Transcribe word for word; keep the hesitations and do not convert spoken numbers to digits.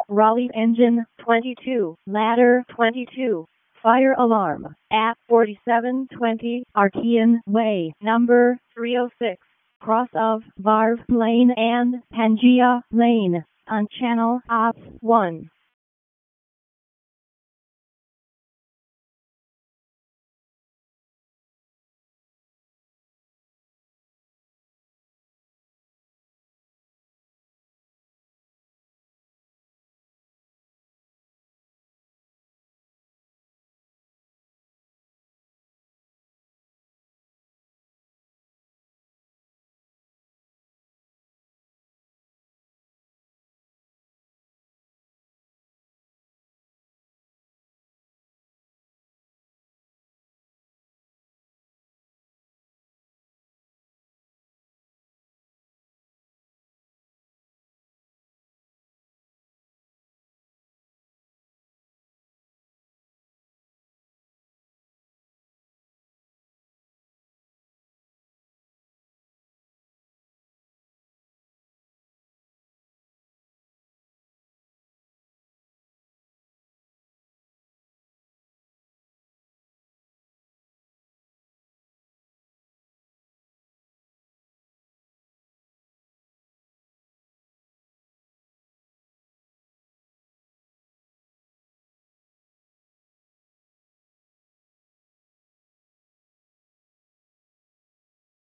Raleigh engine twenty-two, ladder twenty-two. Fire alarm at forty-seven twenty Archean Way, number three oh six, cross of Varve Lane and Pangea Lane, on channel op one.